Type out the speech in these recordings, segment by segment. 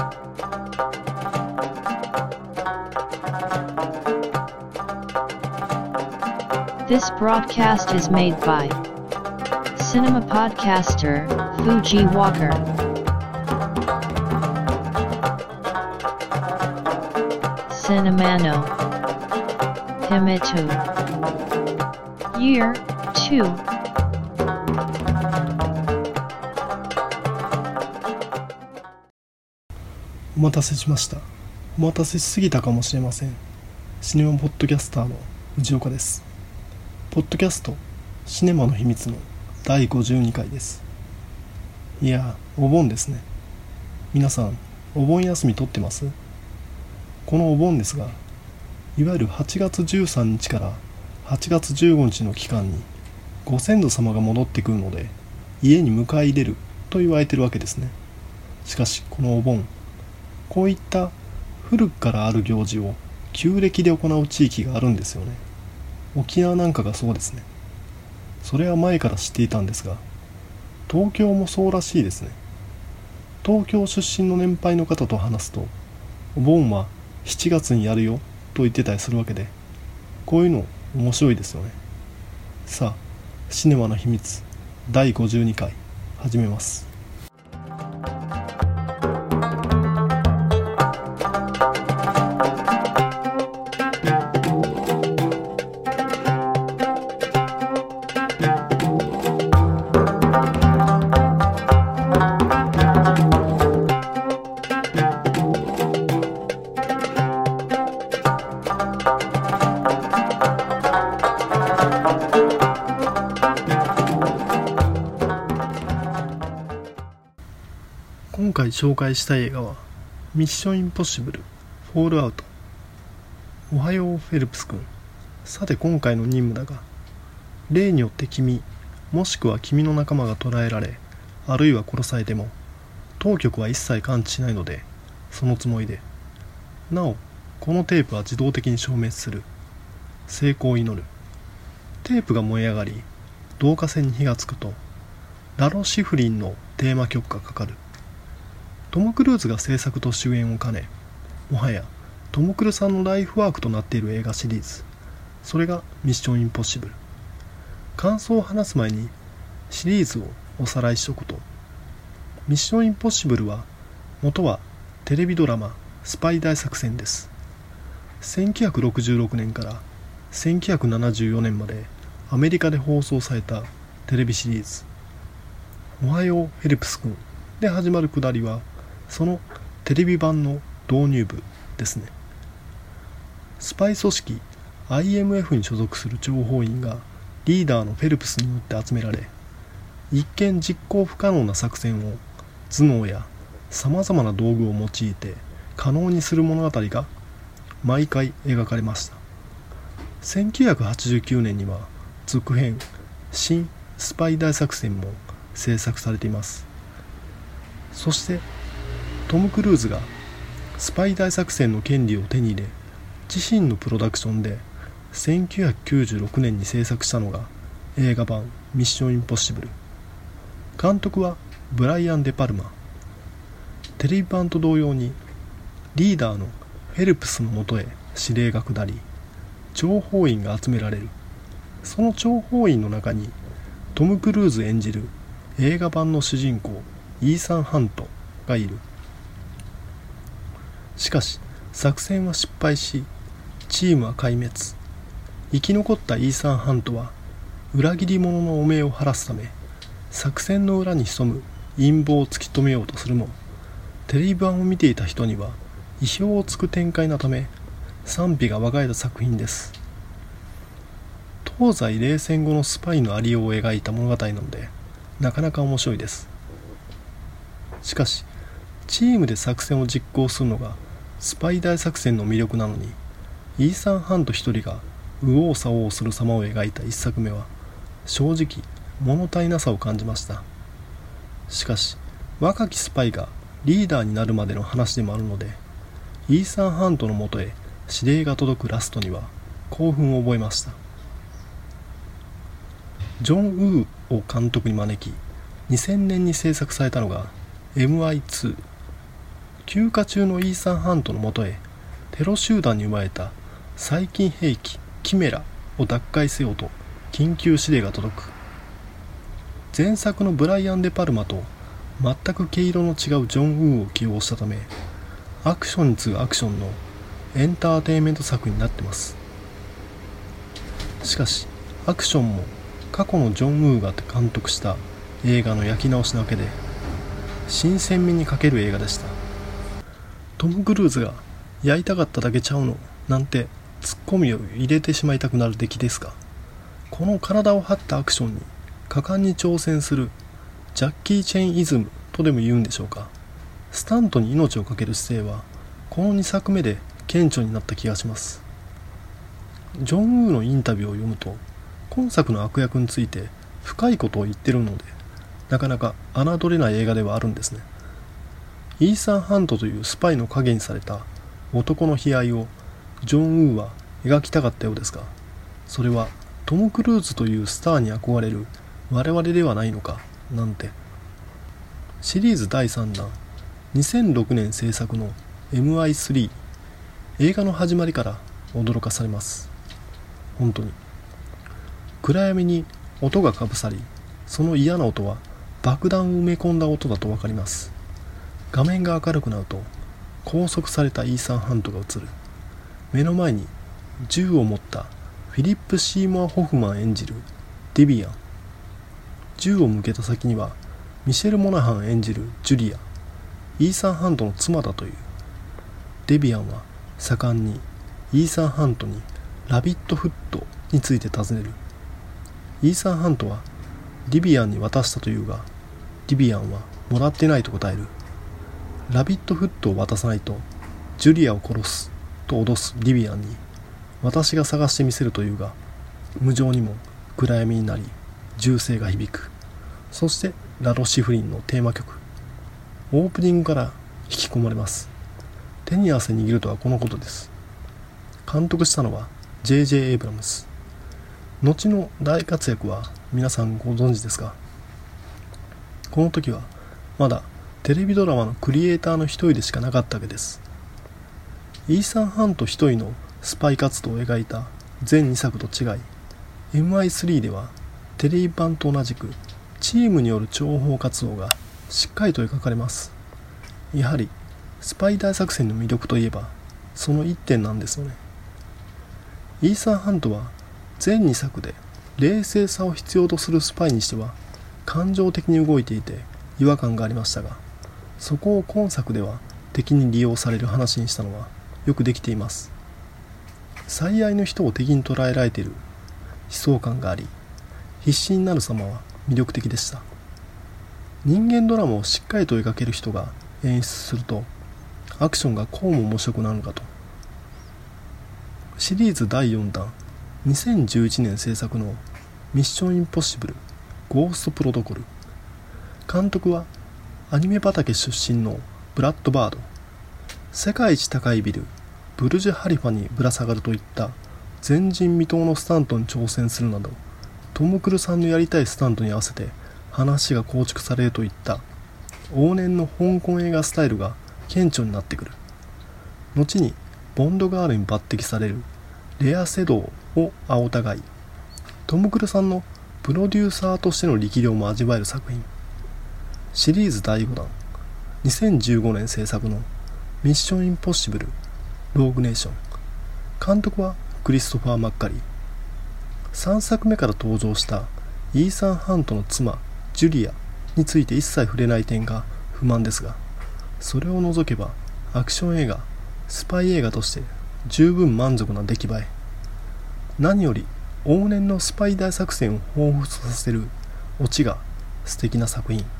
This broadcast is made by cinema podcaster Fuji Walker. Cinemano Himitu Year 2. お待たせしました。お待たせしすぎたかもしれません。シネマポッドキャスターの藤岡です。ポッドキャストシネマの秘密の第52回です。いや、お盆ですね。皆さんお盆休み取ってます？このお盆ですが、いわゆる8月13日から8月15日の期間にご先祖様が戻ってくるので家に迎え入れると言われているわけですね。しかしこのお盆、こういった古くからある行事を旧暦で行う地域があるんですよね。沖縄なんかがそうですね。それは前から知っていたんですが、東京もそうらしいですね。東京出身の年配の方と話すと、お盆は7月にやるよと言ってたりするわけで、こういうの面白いですよね。さあ、シネマの秘密第52回始めます。今回紹介したい映画はミッションインポッシブルフォールアウト。おはようフェルプス君。さて今回の任務だが、例によって君もしくは君の仲間が捕らえられ、あるいは殺されても当局は一切感知しないので、そのつもりで。なおこのテープは自動的に消滅する。成功を祈る。テープが燃え上がり導火線に火がつくとラロ・シフリンのテーマ曲がかかる。トム・クルーズが制作と主演を兼ね、もはやトム・クルーズさんのライフワークとなっている映画シリーズ、それがミッションインポッシブル。感想を話す前にシリーズをおさらいしておくと、ミッションインポッシブルは元はテレビドラマスパイ大作戦です。1966年から1974年までアメリカで放送されたテレビシリーズ。おはようヘルプス君で始まるくだりはそのテレビ版の導入部ですね。スパイ組織 IMF に所属する諜報員がリーダーのフェルプスによって集められ、一見実行不可能な作戦を頭脳やさまざまな道具を用いて可能にする物語が毎回描かれました。1989年には続編新スパイ大作戦も制作されています。そしてトム・クルーズがスパイ大作戦の権利を手に入れ、自身のプロダクションで1996年に制作したのが映画版ミッションインポッシブル。監督はブライアン・デ・パルマ。テレビ版と同様にリーダーのフェルプスのもとへ指令が下り、諜報員が集められる。その諜報員の中にトム・クルーズ演じる映画版の主人公イーサン・ハントがいる。しかし作戦は失敗し、チームは壊滅。生き残ったイーサン・ハントは裏切り者の汚名を晴らすため、作戦の裏に潜む陰謀を突き止めようとするも、テレビ版を見ていた人には意表をつく展開なため賛否が分かれた作品です。東西冷戦後のスパイのありようを描いた物語なので、なかなか面白いです。しかしチームで作戦を実行するのがスパイ大作戦の魅力なのに、イーサン・ハント一人が右往左往する様を描いた一作目は正直物足りなさを感じました。しかし若きスパイがリーダーになるまでの話でもあるので、イーサン・ハントのもとへ指令が届くラストには興奮を覚えました。ジョン・ウーを監督に招き2000年に制作されたのが MI2 休暇中のイーサン・ハントのもとへテロ集団に生まれた細菌兵器キメラを奪回せよと緊急指令が届く。前作のブライアン・デ・パルマと全く毛色の違うジョン・ウーを起用したため、アクションに次ぐアクションのエンターテインメント作になってます。しかしアクションも過去のジョン・ウーが監督した映画の焼き直しなわけで、新鮮味に欠ける映画でした。トム・クルーズがやりたかっただけちゃうのなんてツッコミを入れてしまいたくなる出来ですが、この体を張ったアクションに果敢に挑戦するジャッキー・チェンイズムとでも言うんでしょうか。スタントに命を懸ける姿勢はこの2作目で顕著になった気がします。ジョン・ウーのインタビューを読むと、今作の悪役について深いことを言ってるので、なかなか侮れない映画ではあるんですね。イーサン・ハントというスパイの影にされた男の悲哀をジョン・ウーは描きたかったようですが、それはトム・クルーズというスターに憧れる我々ではないのかなんて。シリーズ第3弾、2006年制作の MI3、 映画の始まりから驚かされます。本当に暗闇に音がかぶさり、その嫌な音は爆弾を埋め込んだ音だと分かります。画面が明るくなると拘束されたイーサン・ハントが映る。目の前に銃を持ったフィリップ・シーモア・ホフマン演じるデビアン、銃を向けた先にはミシェル・モナハン演じるジュリア、イーサン・ハントの妻だという。デビアンは盛んにイーサン・ハントにラビットフットについて尋ねる。イーサン・ハントはディビアンに渡したというが、ディビアンはもらってないと答える。ラビットフットを渡さないとジュリアを殺すと脅すディビアンに、私が探してみせるというが、無情にも暗闇になり銃声が響く。そしてラロシフリンのテーマ曲、オープニングから引き込まれます。手に汗握るとはこのことです。監督したのは J.J. エイブラムス。後の大活躍は皆さんご存知ですが、この時はまだテレビドラマのクリエイターの一人でしかなかったわけです。イーサン・ハント一人のスパイ活動を描いた全2作と違い、 MI3 ではテレビ版と同じくチームによる諜報活動がしっかりと描かれます。やはりスパイ大作戦の魅力といえばその一点なんですよね。イーサン・ハントは全2作で冷静さを必要とするスパイにしては感情的に動いていて違和感がありましたが、そこを今作では敵に利用される話にしたのはよくできています。最愛の人を敵に捉えられている悲壮感があり、必死になる様は魅力的でした。人間ドラマをしっかりと描ける人が演出するとアクションがこうも面白くなるのかと。シリーズ第4弾、2011年制作のミッションインポッシブルゴーストプロトコル。監督はアニメ畑出身のブラッド・バード。世界一高いビルブルジュ・ハリファにぶら下がるといった前人未到のスタントに挑戦するなど、トム・クルさんのやりたいスタントに合わせて話が構築されるといった往年の香港映画スタイルが顕著になってくる。後にボンドガールに抜擢されるレア・セドウを青たがい、トム・クルさんのプロデューサーとしての力量も味わえる作品。シリーズ第5弾、2015年制作のミッションインポッシブルローグネーション。監督はクリストファー・マッカリー。3作目から登場したイーサン・ハントの妻ジュリアについて一切触れない点が不満ですが、それを除けばアクション映画、スパイ映画として十分満足な出来栄え。何より往年のスパイ大作戦を彷彿させるオチが素敵な作品。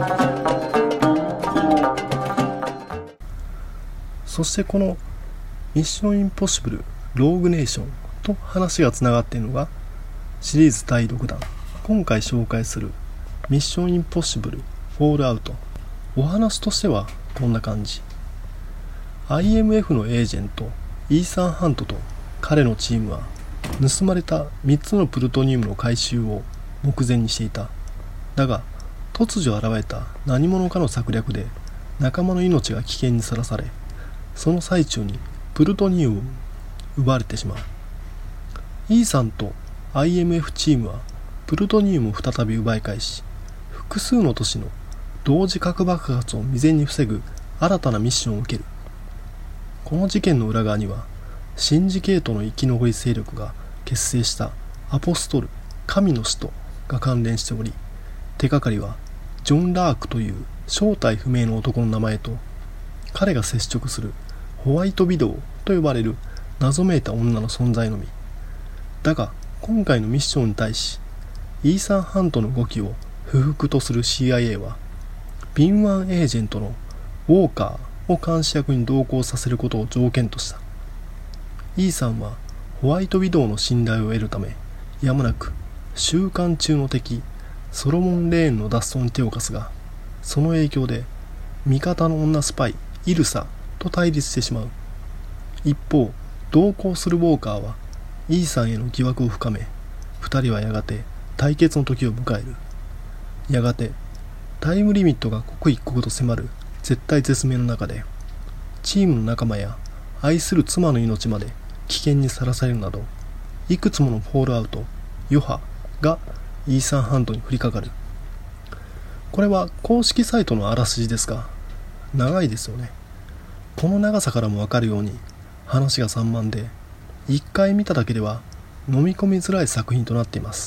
そしてこのミッションインポッシブルローグネーションと話がつながっているのがシリーズ第6弾、今回紹介するミッションインポッシブルフォールアウト。お話としてはこんな感じ。 IMF のエージェントイーサン・ハントと彼のチームは盗まれた3つのプルトニウムの回収を目前にしていた。だが突如現れた何者かの策略で仲間の命が危険にさらされ、その最中にプルトニウムを奪われてしまう。イーサンと IMF チームはプルトニウムを再び奪い返し、複数の都市の同時核爆発を未然に防ぐ新たなミッションを受ける。この事件の裏側にはシンジケートの生き残り勢力が結成したアポストル神の使徒が関連しており、手がかりはジョン・ラークという正体不明の男の名前と彼が接触するホワイトビドウと呼ばれる謎めいた女の存在のみ。だが今回のミッションに対しイーサン・ハントの動きを不服とする CIA は敏腕エージェントのウォーカーを監視役に同行させることを条件とした。イーサンはホワイトビドウの信頼を得るためやむなく収監中の敵ソロモン・レーンの脱走に手を貸すが、その影響で味方の女スパイイルサと対立してしまう。一方同行するウォーカーはイーサンへの疑惑を深め、二人はやがて対決の時を迎える。やがてタイムリミットが刻一刻と迫る絶体絶命の中で、チームの仲間や愛する妻の命まで危険にさらされるなど、いくつものフォールアウト余波がイーサン・ハントに降りかかる。これは公式サイトのあらすじですが長いですよね。この長さからもわかるように話が散漫で、一回見ただけでは飲み込みづらい作品となっています。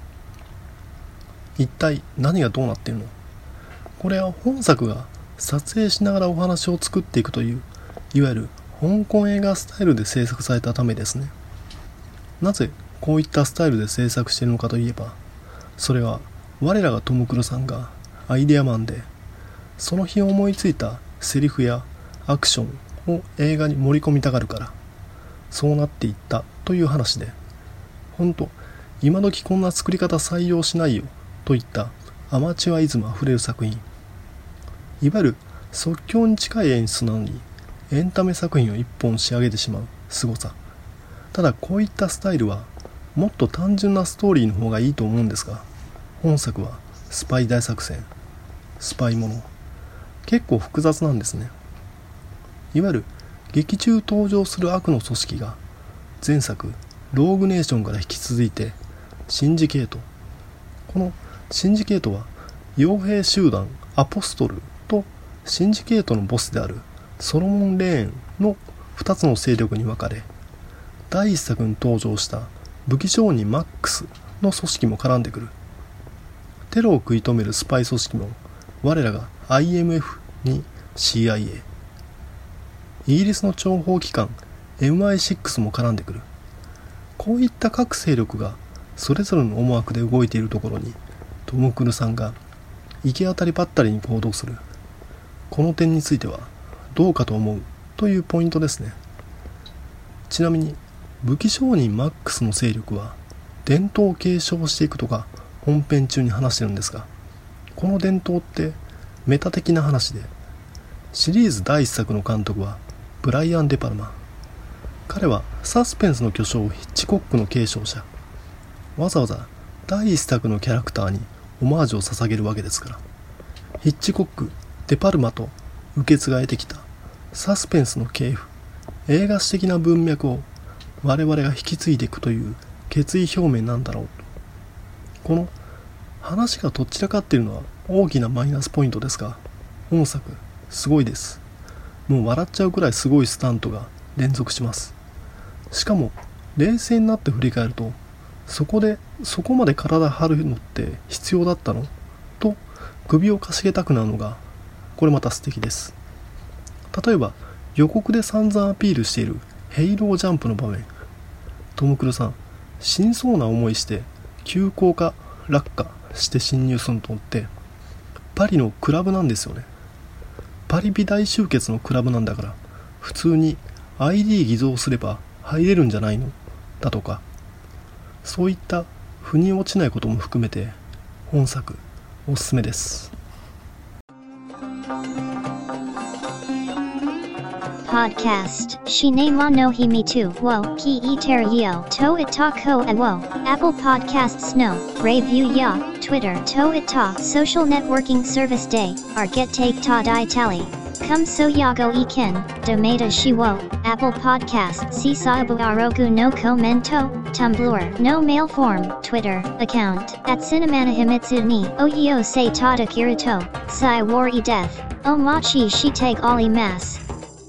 一体何がどうなっているの？これは本作が撮影しながらお話を作っていくといういわゆる香港映画スタイルで制作されたためですね。なぜこういったスタイルで制作しているのかといえば、それは我らがトム・クルーさんがアイデアマンで、その日思いついたセリフやアクションを映画に盛り込みたがるから、そうなっていったという話で、ほんと今時こんな作り方採用しないよといったアマチュアイズムあふれる作品。いわゆる即興に近い演出なのにエンタメ作品を一本仕上げてしまう凄さ。ただこういったスタイルはもっと単純なストーリーの方がいいと思うんですが、本作はスパイ大作戦、スパイもの、結構複雑なんですね。いわゆる劇中登場する悪の組織が前作ローグネーションから引き続いてシンジケート。このシンジケートは傭兵集団アポストルとシンジケートのボスであるソロモン・レーンの2つの勢力に分かれ、第1作に登場した武器商人マックスの組織も絡んでくる。テロを食い止めるスパイ組織も我らが IMF に CIA、 イギリスの諜報機関 MI6 も絡んでくる。こういった各勢力がそれぞれの思惑で動いているところにトム・クルーさんが行き当たりばったりに行動する。この点についてはどうかと思うというポイントですね。ちなみに武器商人マックスの勢力は伝統を継承していくとか本編中に話してるんですが、この伝統ってメタ的な話で、シリーズ第1作の監督はブライアン・デ・パルマ。彼はサスペンスの巨匠ヒッチコックの継承者。わざわざ第1作のキャラクターにオマージュを捧げるわけですから、ヒッチコック、デ・パルマと受け継がれてきたサスペンスの系譜、映画史的な文脈を我々が引き継いでいくという決意表明なんだろうと。この話がどちらかっているのは大きなマイナスポイントですが、本作すごいです。もう笑っちゃうくらいすごいスタントが連続します。しかも冷静になって振り返ると、そこまで体張るのって必要だったのと首をかしげたくなるのがこれまた素敵です。例えば予告で散々アピールしているヘイロージャンプの場面、トム・クルーさん死にそうな思いして急降下落下して侵入するのってパリのクラブなんですよね。パリ美大集結のクラブなんだから、普通に ID 偽造すれば入れるんじゃないのだとか、そういった腑に落ちないことも含めて本作おすすめです。 Podcast Shinema no Himitu wo ki iterio to itako e wo Apple Podcasts no review ya Twitter to ita social networking service day ar get take ta di tally come so yago iken domata shiwo Apple Podcasts si saabu arogu no commento Tumblr no mail form Twitter account at Cinemana Himitsu ni oyeo se tada kirito sai wari death o machi shiteg ali mas。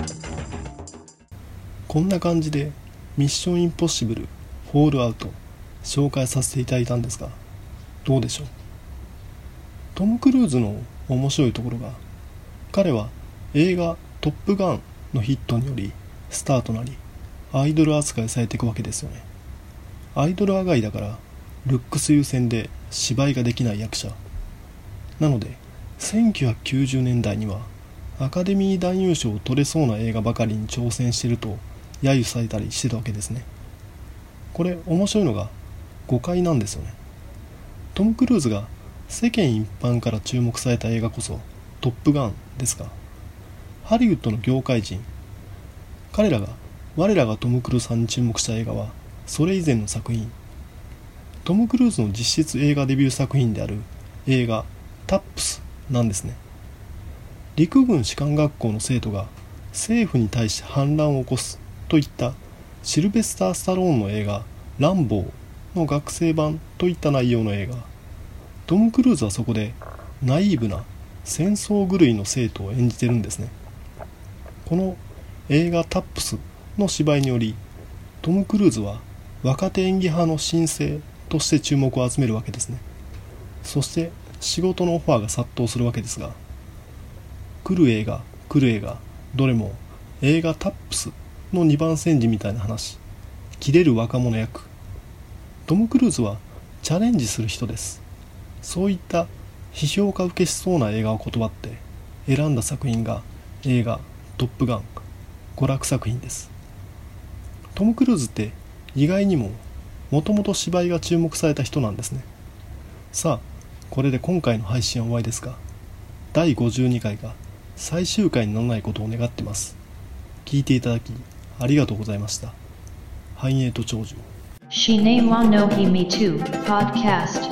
こんな感じでミッションインポッシブルフォールアウト紹介させていただいたんですが、どうでしょう。トム・クルーズの面白いところが、彼は映画トップガンのヒットによりスターとなりアイドル扱いされていくわけですよね。アイドル上がりだからルックス優先で芝居ができない役者なので、1990年代にはアカデミー男優賞を取れそうな映画ばかりに挑戦していると揶揄されたりしてたわけですね。これ面白いのが誤解なんですよね。トム・クルーズが世間一般から注目された映画こそトップガンですが、ハリウッドの業界人、我らがトム・クルーズさんに注目した映画はそれ以前の作品、トム・クルーズの実質映画デビュー作品である映画タップスなんですね。陸軍士官学校の生徒が政府に対して反乱を起こすといったシルベスター・スタローンの映画ランボーの学生版といった内容の映画。トム・クルーズはそこでナイーブな戦争狂いの生徒を演じてるんですね。この映画タップスの芝居により、トム・クルーズは若手演技派の新星として注目を集めるわけですね。そして仕事のオファーが殺到するわけですが、来る映画どれも映画タップスの2番煎じみたいな話、キレる若者役。トム・クルーズはチャレンジする人です。そういった批評家受けしそうな映画を断って選んだ作品が映画トップガン、娯楽作品です。トム・クルーズって意外にももともと芝居が注目された人なんですね。さあ、これで今回の配信は終わりですが、第52回が最終回にならないことを願ってます。聞いていただきありがとうございました。繁栄と長寿。 Shinema no Himitu Podcast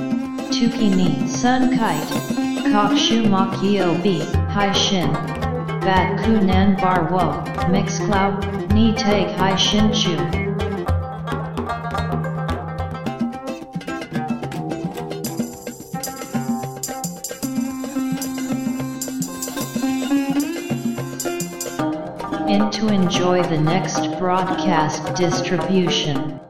Tuki ni Sun Kite Kokshu Makio B Hai Shin Bat Kunan Bar Wo Mixcloud Ni Take Hai Shin Chu and to enjoy the next broadcast distribution.